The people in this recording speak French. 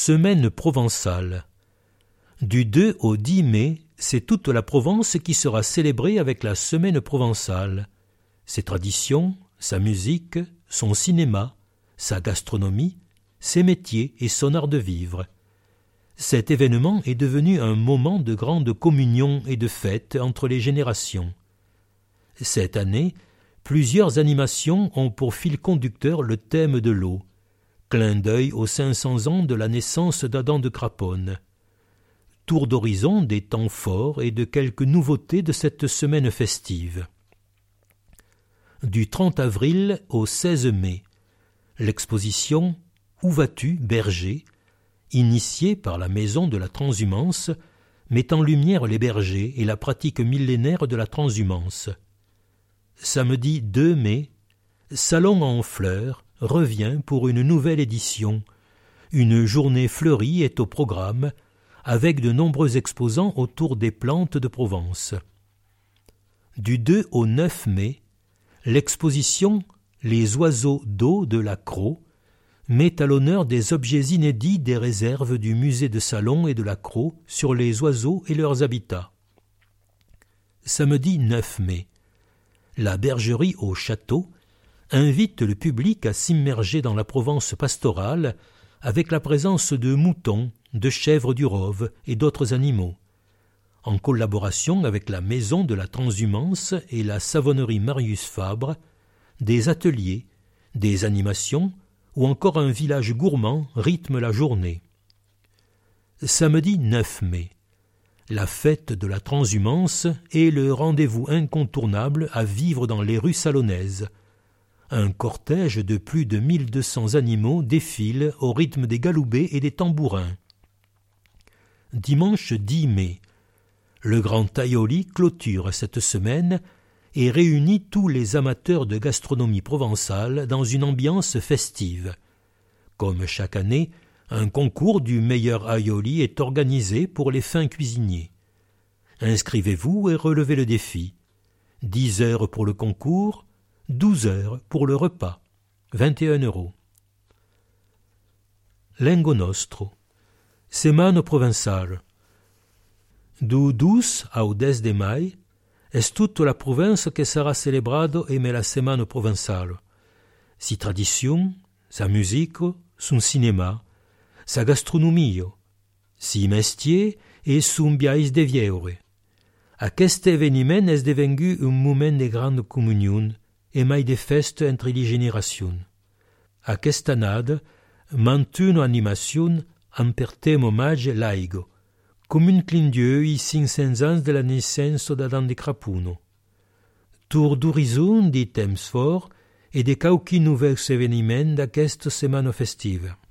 Semaine provençale. Du 2 au 10 mai, c'est toute la Provence qui sera célébrée avec la Semaine provençale. Ses traditions, sa musique, son cinéma, sa gastronomie, ses métiers et son art de vivre. Cet événement est devenu un moment de grande communion et de fête entre les générations. Cette année, plusieurs animations ont pour fil conducteur le thème de l'eau, clin d'œil aux 500 ans de la naissance d'Adam de Craponne. Tour d'horizon des temps forts et de quelques nouveautés de cette semaine festive. Du 30 avril au 16 mai, l'exposition « Où vas-tu, berger ?» initiée par la Maison de la Transhumance, met en lumière les bergers et la pratique millénaire de la transhumance. Samedi 2 mai, Salon en fleurs revient pour une nouvelle édition. Une journée fleurie est au programme, avec de nombreux exposants autour des plantes de Provence. Du 2 au 9 mai, l'exposition « Les oiseaux d'eau de la Crau » met à l'honneur des objets inédits des réserves du musée de Salon et de la Crau sur les oiseaux et leurs habitats. Samedi 9 mai, la bergerie au château invite le public à s'immerger dans la Provence pastorale avec la présence de moutons, de chèvres du Rove et d'autres animaux. En collaboration avec la Maison de la Transhumance et la savonnerie Marius Fabre, des ateliers, des animations ou encore un village gourmand rythment la journée. Samedi 9 mai, la fête de la transhumance est le rendez-vous incontournable à vivre dans les rues salonnaises. Un cortège de plus de 1200 animaux défile au rythme des galoubets et des tambourins. Dimanche 10 mai, le Grand Aioli clôture cette semaine et réunit tous les amateurs de gastronomie provençale dans une ambiance festive. Comme chaque année, un concours du meilleur aioli est organisé pour les fins cuisiniers. Inscrivez-vous et relevez le défi. 10 heures pour le concours, 12 heures pour le repas, 21 €. Lengo Nostro. Semana provençale. Du 12 ao 10 de mai, es tutta la Provence que sarà celebrado en la Semana provençale. Si tradition, sa musique, son cinéma, sa gastronomia, si mestier et son biais de vieure. Aquest eveniment és devengut un moment de grande comunion et mai de festa entre les générations. Aquesta annada, mantune animació en pertem hommage laigo, com un clin d'œil 500 ans de la naissance d'Adam de Craponne. Tour d'horizon de temps forts et de qualques nouveaux événements d'aquesta setmana festiva.